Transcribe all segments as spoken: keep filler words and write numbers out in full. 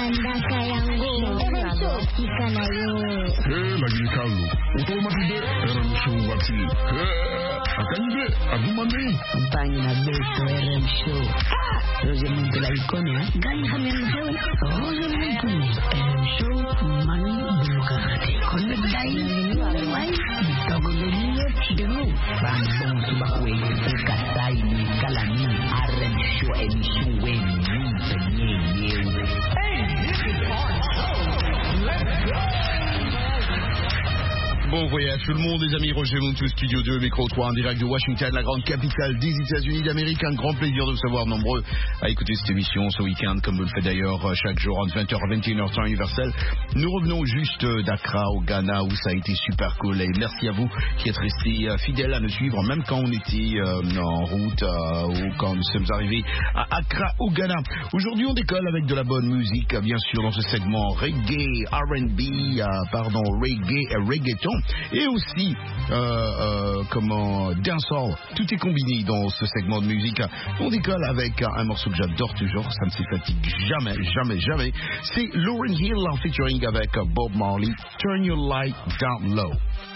Bandaka yangu Chika na yo Eh lagi kalu Utol matide Eran show wati Eh Akanje Agumande Banyi na beso Eran show Roze muntu la ikone Gani kami show Roze muntu Eran show Manu Bukakate Kone dai Wai Togo deniyo Denu Bambong Subakwe Kasai Ni Kalani Eran show Emission Weni Penye Yewe Bon voyage tout le monde, les amis. Roger Montou, Studio deux, Micro trois, en direct de Washington, la grande capitale des États-Unis d'Amérique. Un grand plaisir de vous savoir nombreux à écouter cette émission ce week-end, comme vous le faites d'ailleurs chaque jour entre vingt heures et vingt et une heures temps universel. Nous revenons juste d'Accra au Ghana, où ça a été super cool. Et merci à vous qui êtes restés fidèles à nous suivre, même quand on était euh, en route euh, ou quand nous sommes arrivés à Accra au Ghana. Aujourd'hui, on décolle avec de la bonne musique, bien sûr, dans ce segment reggae, R and B, euh, pardon, reggae et reggaeton. Et aussi, euh, euh, comment, dancehall. Tout est combiné dans ce segment de musique. On décolle avec un morceau que j'adore toujours, ça ne se fatigue jamais, jamais, jamais. C'est Lauryn Hill en featuring avec Bob Marley. Turn your light down low.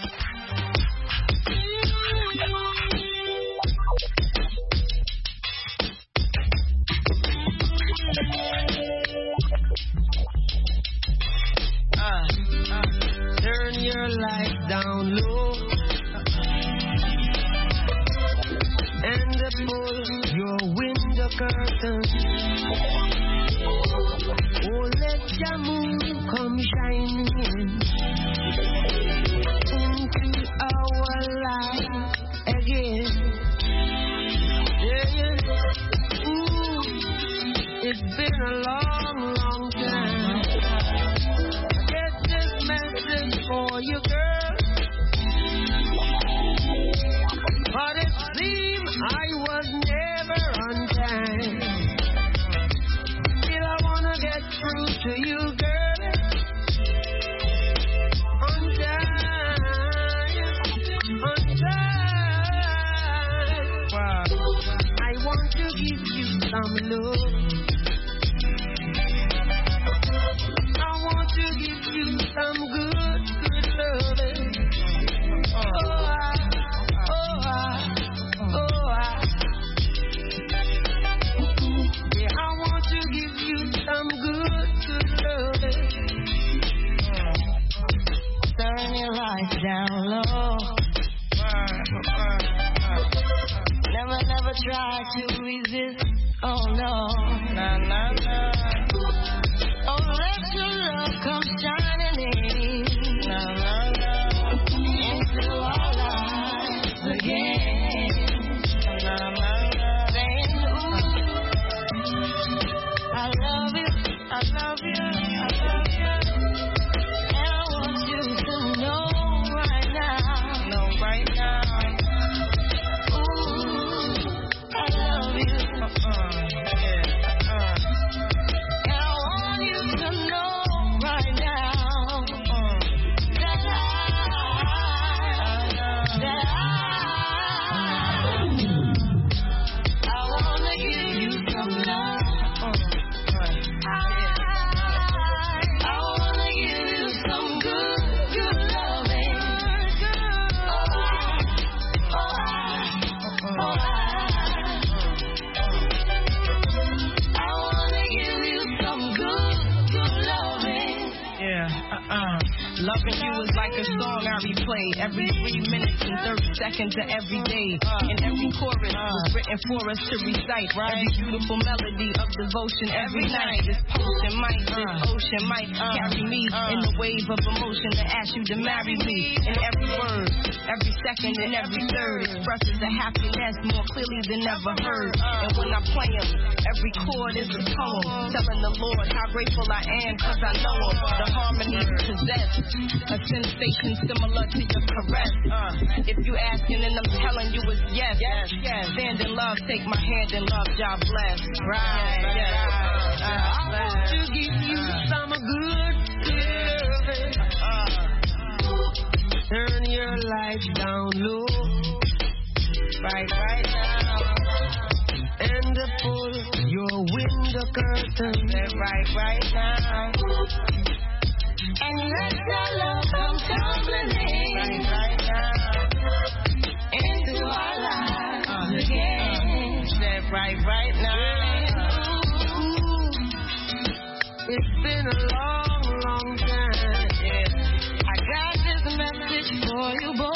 Turn your light down low and pull your window curtain. Oh, let your moon come shining in into our life again. Yeah, yeah. Ooh, it's been a long, long time. For you, girl, but it seemed I was never on time. Still I wanna get through to you, girl, on time, on time. Wow. I want to give you some love. I want to give you some good. Down low. Never, never try to resist. Oh no, nah, nah, nah. Oh, let your love come shining in. Nah, nah, nah. Into our lives again. Nah, nah, nah. Saying, ooh, I love you, I love you, I love you. And I want you to know. Right now, ooh, I love you. Uh-uh, yeah, uh-uh. And I want you to know right now uh-uh. that I, that I, I wanna give you some love. Uh-uh. I, I wanna give you some good, good loving. Loving you is like a song I replay every three minutes and thirty seconds of every day. And every chorus was written for us to recite. Every beautiful melody of devotion every night. This potion might, this ocean might carry me in the wave of emotion to ask you to marry me. And every word, every second and every third expresses a happiness more clearly than ever heard. And when I play them, every chord is a poem telling the Lord how grateful I am cause I know him. The harmony possess a sensation similar to your caress. Uh, if you asking and I'm telling you it's yes, yes, yes. Stand in love, take my hand in love, God bless. Right, yeah, yeah. Uh, uh, I want to give you some good feeling. Uh, turn your lights down low, right, right now, and pull your your window curtain. Right, right now. And let your love come tumbling in. Right, right now. Into our lives uh, again. Step right, right now. It's been a long, long time. Yeah. I got this message for you, boy.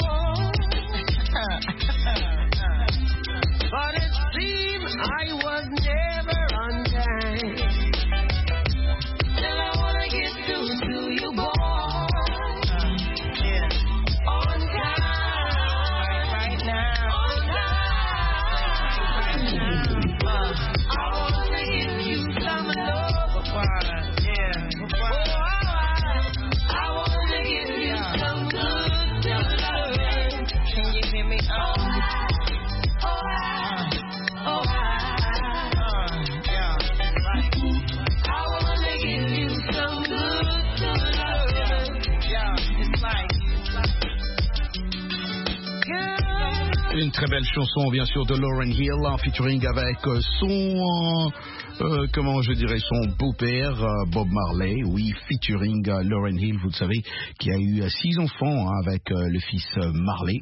But it seems I was never on time. Still I wanna get through to you, boy. Yeah. On time. Right now. On time. Uh, I wanna give you some love. Yeah. Oh, I wanna give you some good love. Can you hear me? Oh. Une très belle chanson, bien sûr, de Lauryn Hill, en featuring avec son, euh, comment je dirais, son beau-père, euh, Bob Marley, oui, featuring euh, Lauryn Hill, vous le savez, qui a eu euh, six enfants hein, avec euh, le fils euh, Marley,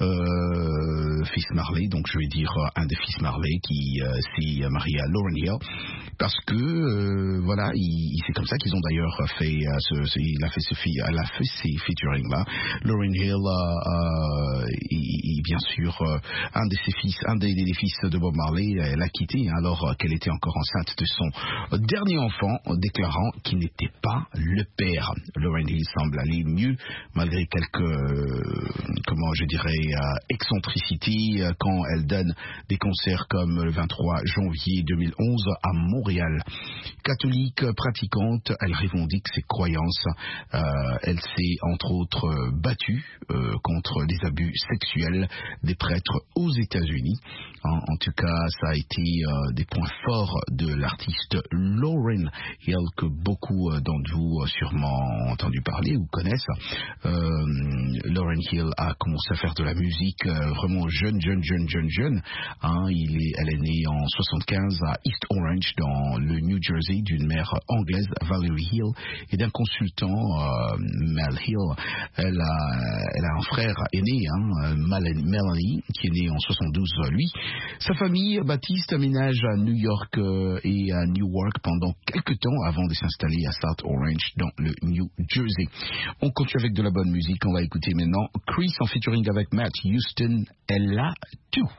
euh, fils Marley, donc je vais dire euh, un des fils Marley qui euh, s'est marié à Lauryn Hill, parce que, euh, voilà, il, c'est comme ça qu'ils ont d'ailleurs fait, euh, ce, ce, il a fait ce, elle a fait ces featuring-là. Lauryn Hill, euh, euh, et, et bien sûr, Euh, un de ses fils, un des, des fils de Bob Marley, elle l'a quitté alors euh, qu'elle était encore enceinte de son euh, dernier enfant, euh, déclarant qu'il n'était pas le père. Lauryn Hill semble aller mieux malgré quelques, euh, comment je dirais, euh, excentricités euh, quand elle donne des concerts comme le vingt-trois janvier deux mille onze à Montréal. Catholique pratiquante, elle revendique ses croyances. Euh, elle s'est entre autres euh, battue euh, contre les abus sexuels des prêtres aux États-Unis. En, en tout cas, ça a été euh, des points forts de l'artiste Lauryn Hill que beaucoup euh, d'entre vous euh, sûrement ont entendu parler ou connaissent. Euh, Lauryn Hill a commencé à faire de la musique euh, vraiment jeune, jeune, jeune, jeune, jeune. Hein, il est, elle est née en soixante-quinze à East Orange dans le New Jersey d'une mère anglaise, Valerie Hill, et d'un consultant, euh, Mel Hill. Elle a, elle a un frère aîné, hein, Melanie, qui est né en soixante-douze, lui. Sa famille, Baptiste, aménage à New York euh, et à Newark pendant quelques temps avant de s'installer à South Orange dans le New Jersey. On continue avec de la bonne musique. On va écouter maintenant Chris en featuring avec Matt Houston. Elle a tout.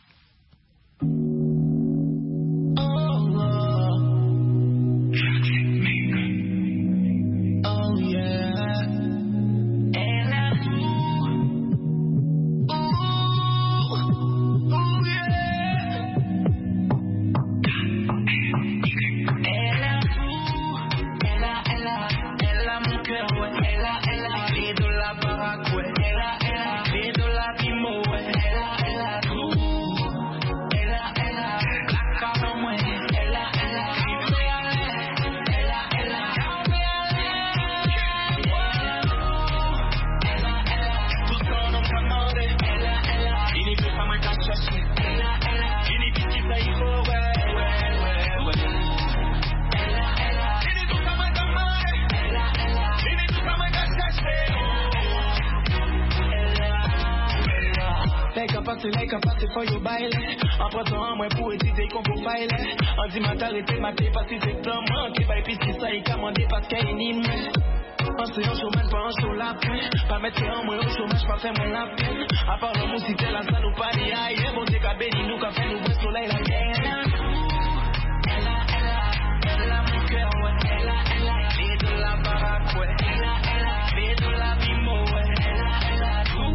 Like a party for your baile. En prenant moi pour étudier qu'on peut baile. En dit ma t'arrêter maté parce que c'est plan manqué. Bah et puis si ça est commandé parce qu'il y a une hymne. En c'est un chômage pas un chaud la peine. Pas mettre en moi au chômage pas faire mon la peine. À part le musique c'est la salle ou pas ni aïe. Bon t'es qu'à béni nous qu'à faire nous voir soleil la guerre. Elle a, elle a, elle a mon cœur ouais. Elle a, elle a, et de la baraque ouais. Elle a, elle a, et de la bimo ouais. Elle a, elle a tout.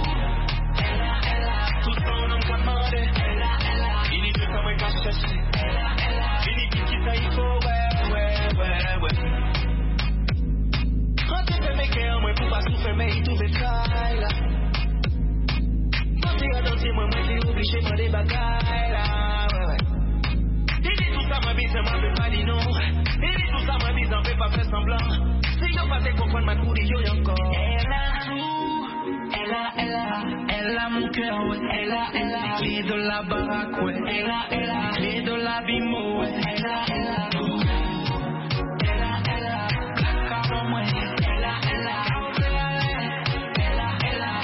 Tout son nom commandé, elle a, elle a. Il est tout comme un cache cherché, elle a, elle a. Il est qui ça il faut, ouais, ouais, ouais, ouais. Quand tu fais mes cœurs, moi pour pas souffrir, mais il trouve travail là. Quand tu as dansé, moi, moi t'es obligé de des bagailles là, ouais, ouais. Il dit tout ça, ma vie, ça m'en fait pas dire non. Il dit tout ça, ma vie, ça fait pas faire semblant. Si yo pas te comprendre, ma couille, yo y encore. Elle a tout, elle a, elle a, elle a. mon cœur, ouais. Elle a, elle a, clé de la baraque, ouais. Elle a, elle a, clé de la bimo, ouais. Elle a, elle a, elle a, elle a, caro, ouais. Elle a, elle a, elle a, elle a, elle a,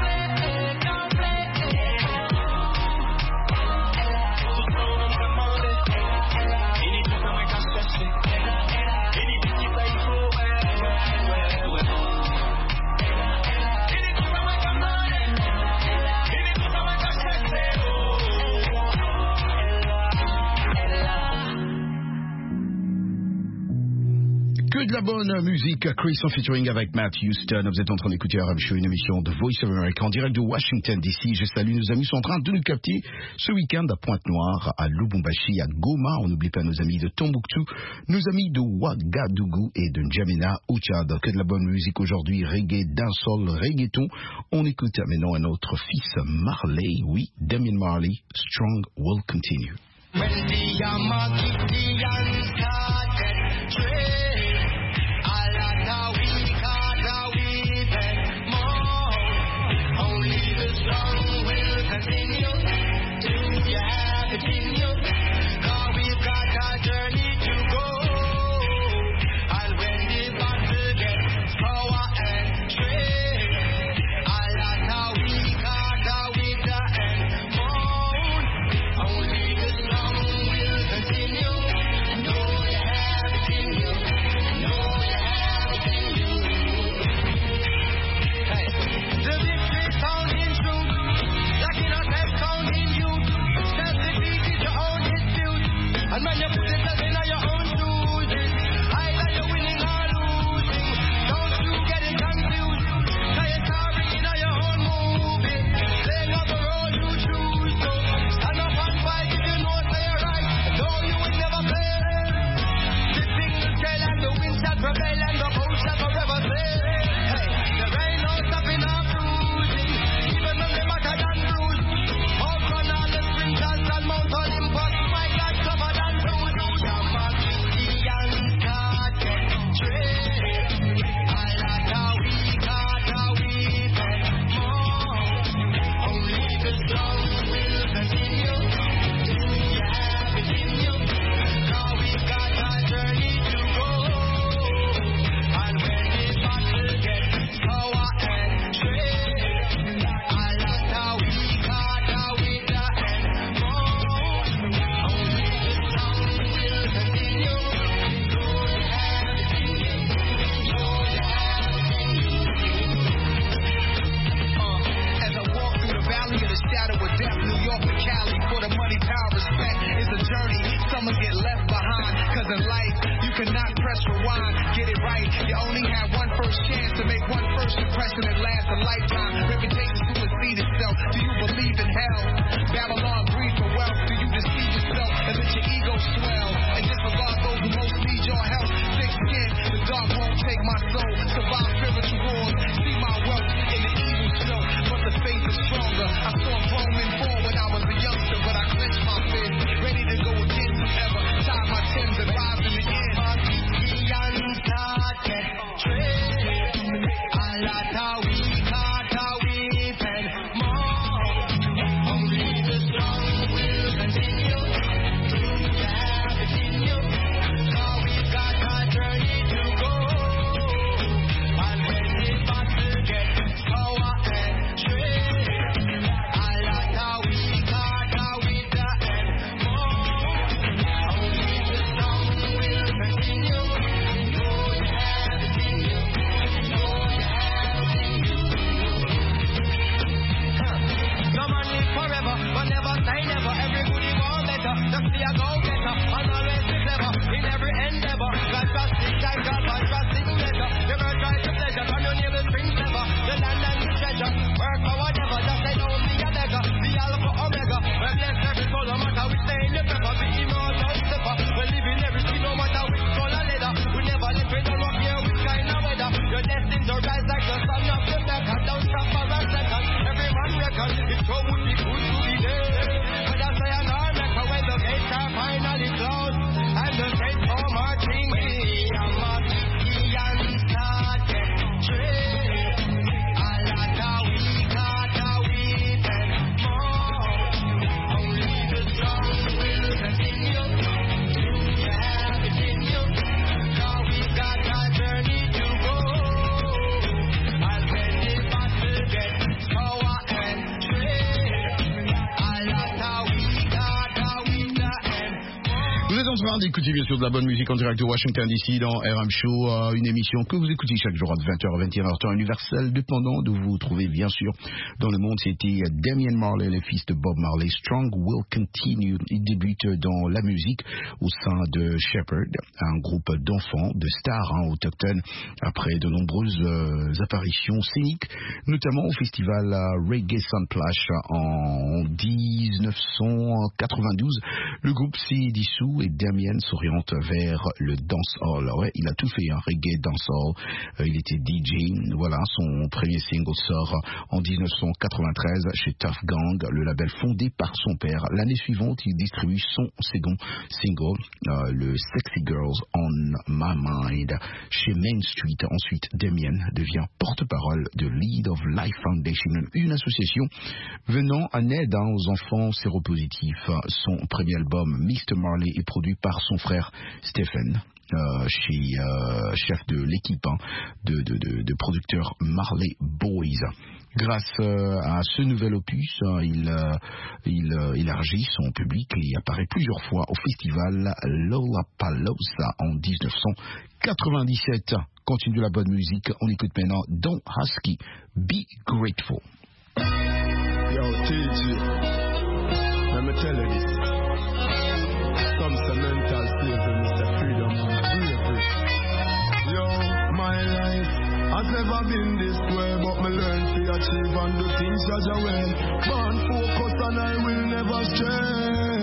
Que de la bonne musique, Chris en featuring avec Matt Houston. Vous êtes en train d'écouter R M Show, une émission de Voice of America en direct de Washington D C. Je salue nos amis qui sont en train de nous capter ce week-end à Pointe-Noire, à Lubumbashi, à Goma. On n'oublie pas nos amis de Tombouctou, nos amis de Ouagadougou et de N'Djamena au Tchad. Que de la bonne musique aujourd'hui, reggae, dancehall, reggaeton. On écoute maintenant un autre fils, Marley, oui, Damian Marley, Strong Will Continue. When the Yamakitians started trade, all of the weak are the weeping more. Only the strong will continue. Do you have it in you? 'Cause we've got a journey to go. And when the battle gets power and trade, all of the weak are the weaker and more. Only the strong will continue. Know you have it in you. Know you have it in you. Hey, the victory's found in truth. That innocence found in you. Self-defeat is your own dispute. And when you put yourself in your own shoes, either you're winning or losing. Don't you get it confused. Tell your story in your own movie. Playing up the road you choose. So stand up and fight if you know say you're right. Though you will never play. The single scale and the wind shall prevail and the boat shall forever sail. Hey, there ain't no stopping or cruising. Even when they matter than bruise. Out run all the sprinters and Mount Olympus. My God, tougher than bruise. Yamakitians started trade. All of the weak are the weeping more. Only the strong will continue. Do you have it in you? 'Cause we've got a journey to go. And when the battle gets power and trade, all of the weak are the weaker and more. Only the strong will continue. Do you have it in you? Do you have it in you? Uh, as I walk through the valley of the shadow of death, New York to Cali, for the money, power, respect is a journey. Some will get left behind, 'cause in life, you cannot press rewind. Get it right, you only have one first chance to make one first impression that lasts a lifetime. Reputation supersede itself. Do you believe in hell? Babylon breed for wealth. Do you deceive yourself and let your ego swell? And disregard those who most need your help. Thick skin, the dark won't take my soul. Survive spiritual wars. See my wealth in the evil show. But the faith is stronger. I saw grown men fall when I was a youngster, but I clenched my fist. Ready to go again forever. Tie my Timbs and rise in the end. Yamakitians started trade. All of the weak are the weeping more. Only the strong will continue. Do you have it in you? 'Cause we've got a journey to go. And when the battle gets power and trade, all of the weak are the weaker and more. Only the strong will continue. Do you have it in you? Do you have it in you? No man live forever, but never say never. Everybody want better, just be a go-getter. And always be clever in every endeavor. God trust in time, God man trust in pleasure. You ever try to pleasure, from your neighbor's spring never. The land and the treasure, work for whatever. Just say don't be a beggar, be alpha omega. Well, bless every soul, no matter which day in the pepper. Be immortal stepper, well live in every street, no matter which color leather. We never live with no rock here, which kind of weather. You're destined to rise like the sun of the Becca. Don't stop for a second, every man reckon. It sure would be good to be there. But I say an arm, when the gates are finally closed. en train d'écouter bien sûr de la bonne musique en direct de Washington D C dans R M Show, euh, une émission que vous écoutez chaque jour à vingt heures à vingt et une heures temps universel, dépendant de vous trouver bien sûr dans le monde. C'était Damian Marley, le fils de Bob Marley. Strong Will Continue. Il débute dans la musique au sein de Shepherd, un groupe d'enfants, de stars hein, autochtones, après de nombreuses euh, apparitions scéniques, notamment au festival euh, Reggae Sunsplash en dix-neuf cent quatre-vingt-douze. Le groupe s'est dissous et Damien s'oriente vers le dancehall. Ouais, il a tout fait, hein, reggae, dancehall. Euh, il était D J. Voilà, son premier single sort en dix-neuf cent quatre-vingt-treize chez Tough Gang, le label fondé par son père. L'année suivante, il distribue son second single, euh, le Sexy Girls on My Mind, chez Main Street. Ensuite, Damien devient porte-parole de Lead of Life Foundation, une association venant en aide hein, aux enfants séropositifs. Son premier album, mister Marley, est produit par son frère Stephen, euh, chez euh, chef de l'équipe hein, de, de, de, de producteurs Marley Boys. Grâce euh, à ce nouvel opus, hein, il, euh, il euh, élargit son public et apparaît plusieurs fois au festival Lollapalooza en dix-neuf cent quatre-vingt-dix-sept. Continue la bonne musique, on écoute maintenant Don Husky, Be Grateful. Yo, T G, let me tell you this. Some say mental slavery, Mister Freedom and bravery. Yo, my life has never been this way, but me learn to achieve and do things as I will. Born focused and I will never stray.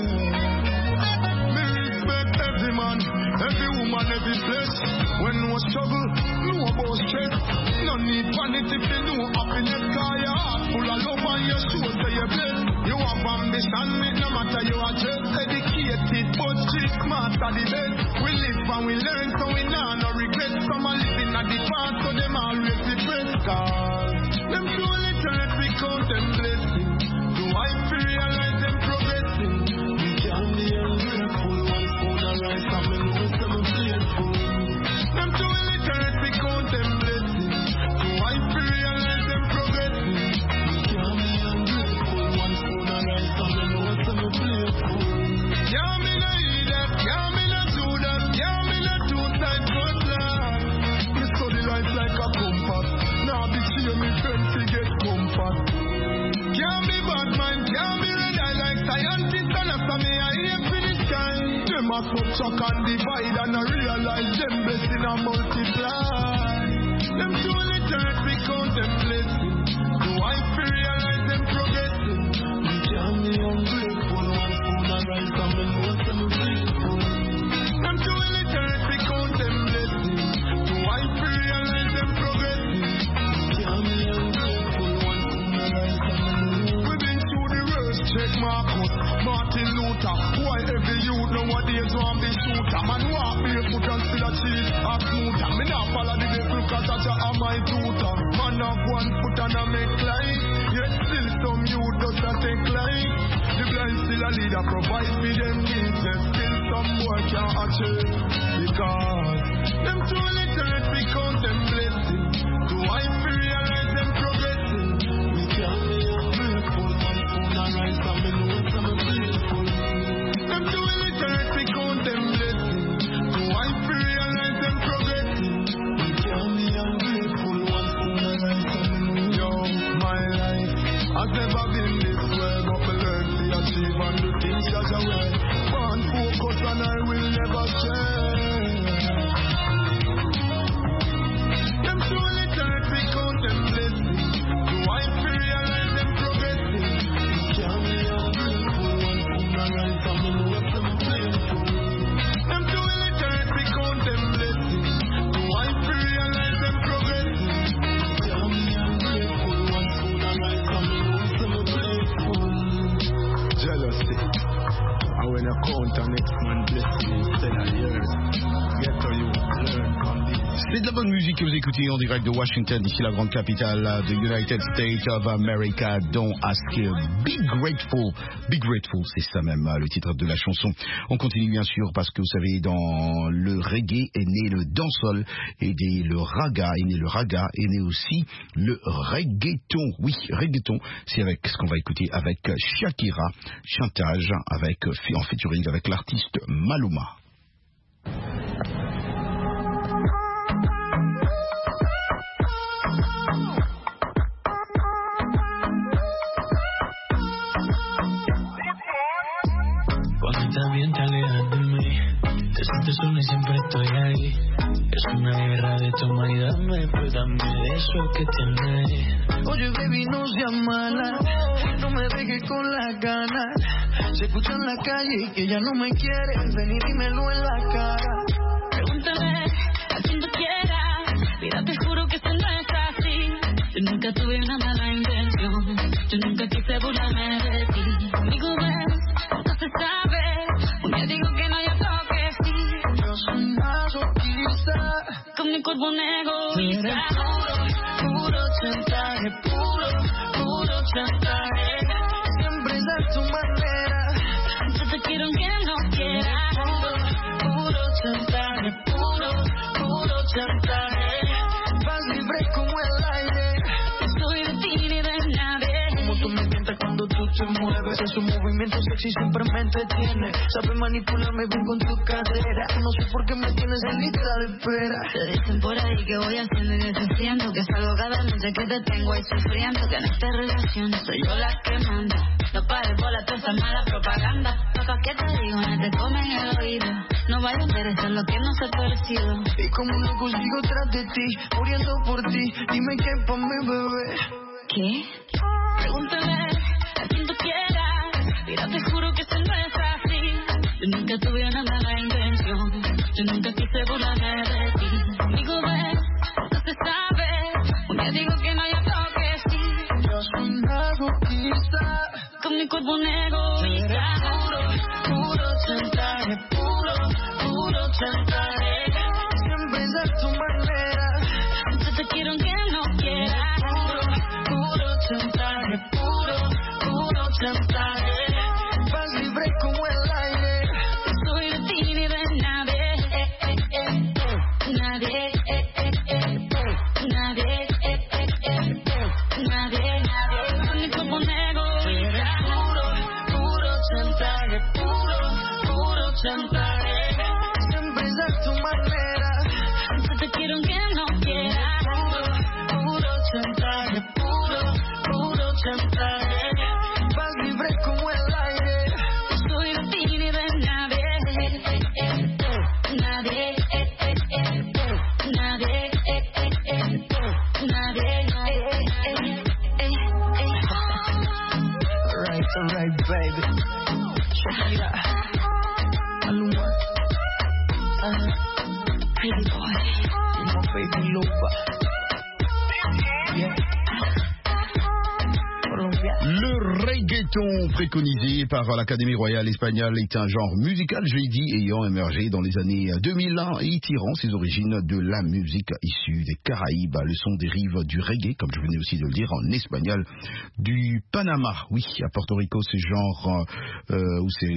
Me respect every man, every woman, every place. When no struggle, no about stress. No need vanity for no happiness, cause your heart full of love and your soul say you're blessed. You have ambition, it no matter you are just educated, but street smart are the best. We live and we learn, so we nah no regret. Some are living at the past, so them always regret. Cause them soul literate, we count them blessing. Do I feel realize them progressing? We can be ungrateful, one spoon of rice and me know some faithful. Them soul literate, we count them blessing. Do I feel realize them progressing? We can be ungrateful, one spoon of rice and me know some faithful. Yeah, me no eat that, yeah, me no do that, yeah, me no do that good life. Me study life like a compass. Now be cheer me friends to get comfort. Can't be bad man, can't be red eye like scientist and after me I aim for the sky. Them a subtract and divide and I realize them blessing and multiply. Them two little we count them blessing. Do I feel realize them progressing? We can't be ungrateful, one spoon of rice and me know some grateful. Them two little we count them blessing. Do I feel realize them progressing? We can't be ungrateful, one spoon of rice and me know. We've been through the worst, check Marcus, Martin Luther. Why every youth nowadays want be shooter? Man walk barefoot and still achieve a smoother. Me not follow the devil cause that's a my tutor. Man have one foot and I make life. Yet still some youth does not take life. The blind still a leader provide me them needs. Yet still some boy can't achieve. Because them too literate we count them blessing. Do I feel realize them progressing? We can't be ungrateful, one spoon of rice and me know some grateful. Them too literate we count them blessing. Do I feel realize them progressing? We can't be ungrateful, one spoon of rice and me know. Yo, my life has never been this way, but me learn to achieve and do things as I will. Born focus and I will never stray. Them too literate we count them blessing. Do I feel realize them progressing? We can't be ungrateful, one spoon of rice and me know some playful. Them too literate we count them blessing. Do I feel realize them progressing? We can't be ungrateful, one spoon of rice and me know some playful. Jealousy, and when you count the next man blessing instead of yours, get to you, learn from this. C'est de la bonne musique que vous écoutez en direct de Washington, ici la grande capitale de United States of America. Don't ask, Be Grateful. Be Grateful, c'est ça même le titre de la chanson. On continue bien sûr parce que vous savez, dans le reggae est né le dancehall, et des, le raga est né le raga, est né aussi le reggaeton. Oui, reggaeton, c'est avec ce qu'on va écouter avec Shakira, chantage avec, en featuring avec l'artiste Maluma. te suene siempre estoy ahí. Es una guerra de toma y dame, pues dame de eso que tienes. Oye baby, no seas mala, no me dejes con las ganas. Se escucha en la calle que ya no me quieres, ven y dímelo en la cara. Pregúntame a quien tú quieras, mira te juro que esto no es así. Yo nunca tuve una mala intención, yo nunca quise burlarme de ti. Conmigo ves, no se sabe, un día digo que no, yo creo que sí. Yo soy masoquista, con mi cuerpo negro. Tú eres puro, puro chantaje, puro, puro chantaje. Siempre es a tu manera, yo te quiero aunque no quieras. Puro, puro chantaje, puro, puro chantaje. Vas libre como el aire, no soy de ti ni de nadie. como tú me mientas cuando tú te mueves. Esos movimientos sexy siempre me entretiene. Sabes manipularme bien con tu cadera. No sé por qué me tienes en lista de espera. Te dicen por ahí que voy haciendo y deshaciendo, que salgo cada noche que te tengo ahí sufriendo, que en esta relación soy yo la que manda. No pares bola toda esa mala propaganda. Papá, ¿qué te digo? No te comen el oído. No vayas a interesar lo que no se ha parecido. Y como un loco sigo tras de ti, muriendo por ti. Dime qué pa' mi bebé. ¿Qué? Pregúntame a quien tú quieras, mira te juro que esto no es así. Yo nunca tuve una mala intención, yo nunca quise burlarme de ti. Conmigo ves, no se sabe, un día digo que no, yo creo que sí. Yo soy masoquista, con mi cuerpo negro. eres puro, puro chantaje, puro, puro chantaje. Siempre es a tu manera, Yo te quiero aunque no quieras. puro, puro chantaje, puro, puro chantaje. Vas libre como el aire, No soy de ti ni de nadie. Eh, eh, eh, eh. Nadie. Eh, eh, eh, eh. Nadie. Eh, eh, eh, eh. Nadie. Con mi cuerpo negro. eres puro, puro chantaje, puro, puro chantaje. Siempre es a tu manera, Yo te quiero aunque no quieras. puro, puro chantaje, puro, puro chantaje. Vas libre como el aire, No soy de ti ni de nadie. Eh, eh, eh, eh. Nadie. Eh, eh, eh, eh. Nadie. Eh, eh, eh, eh. Nadie. Eh, eh, eh, eh. right, alright, baby. Shakira, Maluma, uh, Pretty boy. my baby Lupa, yeah, Colombia. Le reggaeton préconisé par l'Académie royale espagnole est un genre musical, je l'ai dit, ayant émergé dans les années deux mille et tirant ses origines de la musique issue des Caraïbes. Le son dérive du reggae, comme je venais aussi de le dire en espagnol, du Panama. Oui, à Porto Rico, c'est genre, euh, ou c'est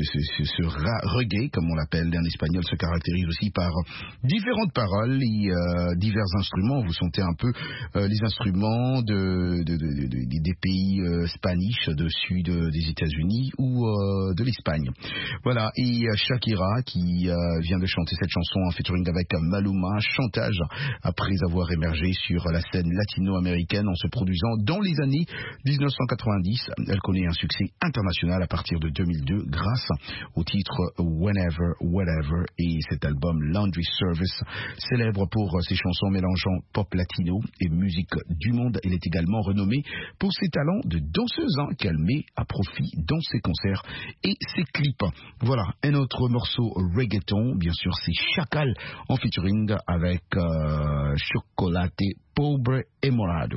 ce reggae, comme on l'appelle en espagnol, se caractérise aussi par différentes paroles et euh, divers instruments. Vous sentez un peu euh, les instruments de, de, de, de, de des pays euh, spanish de sud des États-Unis ou euh, de l'Espagne. Voilà, et euh, Shakira qui euh, vient de chanter cette chanson en featuring avec Maluma, chantage après avoir émergé sur la scène latino-américaine en se produisant dans les années dix-neuf cent quatre-vingt-dix. Elle connaît un succès international à partir de deux mille deux grâce au titre Whenever, Whatever et cet album Laundry Service, célèbre pour ses chansons mélangeant pop latino et musique du monde. Elle est également renommée pour ses talents de danseuse hein, qu'elle met à profit dans ses concerts et ses clips. Voilà, un autre morceau reggaeton, bien sûr c'est Chacal en featuring avec euh, Chocolate Pobre et Morado.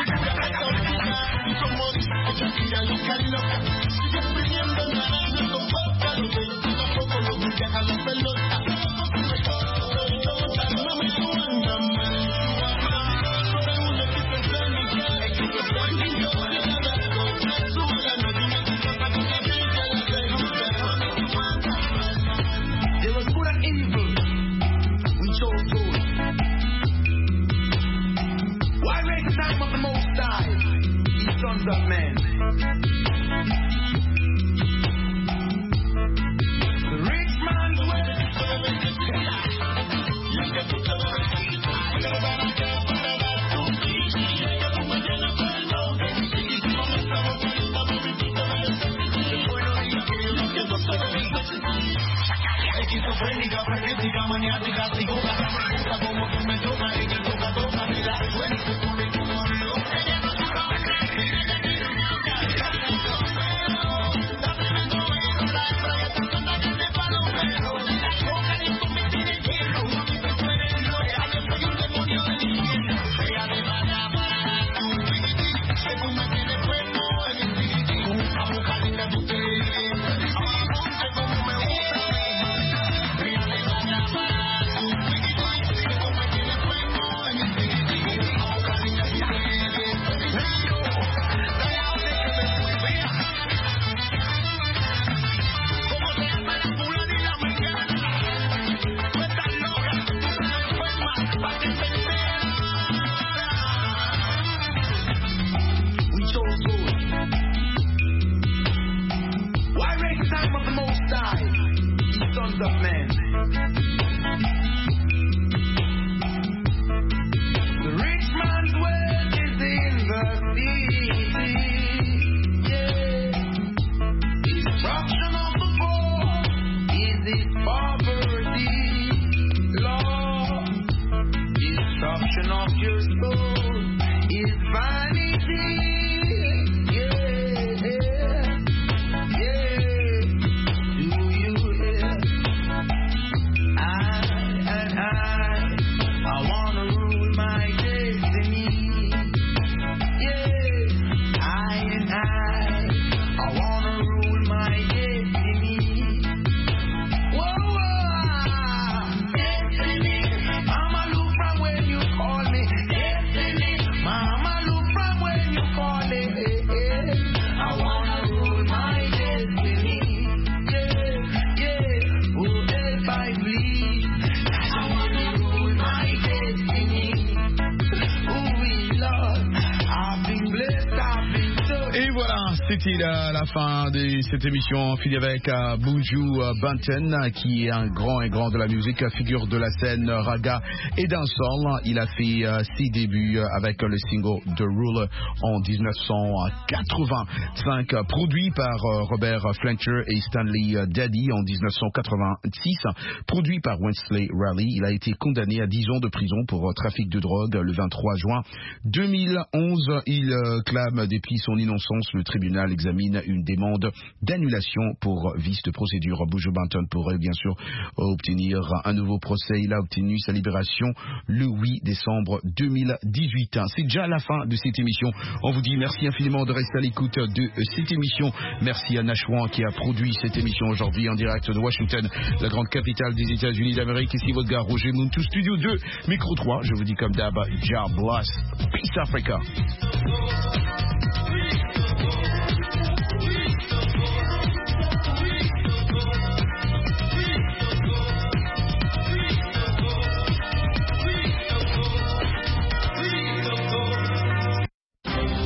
Sigue pidiendo nada, of the Most High, ye sons of men. The rich man's wealth. Esquizofrénica, frenética, maniática, psicópata, como que me toca y que toca, toca, me da sueño, se pone como loca. Of men. The rich man's wealth is in the city. Yeah. Destruction of the poor is his poverty. Lord, destruction of your soul is vanity. C'était la, la fin de cette émission finie avec uh, Buju uh, Banton, qui est un grand et grand de la musique, figure de la scène raga et dancehall. Il a fait uh, ses débuts avec le single The Ruler en dix-neuf cent quatre-vingt-cinq, produit par uh, Robert Fletcher et Stanley Daddy en dix-neuf cent quatre-vingt-six, produit par Wesley Raleigh. Il a été condamné à dix ans de prison pour uh, trafic de drogue le vingt-trois juin deux mille onze. Il uh, clame depuis son innocence. Le tribunal examine une demande d'annulation pour vice de procédure. Buju Banton pourrait bien sûr obtenir un nouveau procès. Il a obtenu sa libération le huit décembre deux mille dix-huit. C'est déjà la fin de cette émission. On vous dit merci infiniment de rester à l'écoute de cette émission. Merci à Nashwan qui a produit cette émission aujourd'hui en direct de Washington, la grande capitale des États-Unis d'Amérique. Ici votre gars Roger Muntu, Studio deux, Micro trois. Je vous dis comme d'hab, Jah bless. Peace Africa.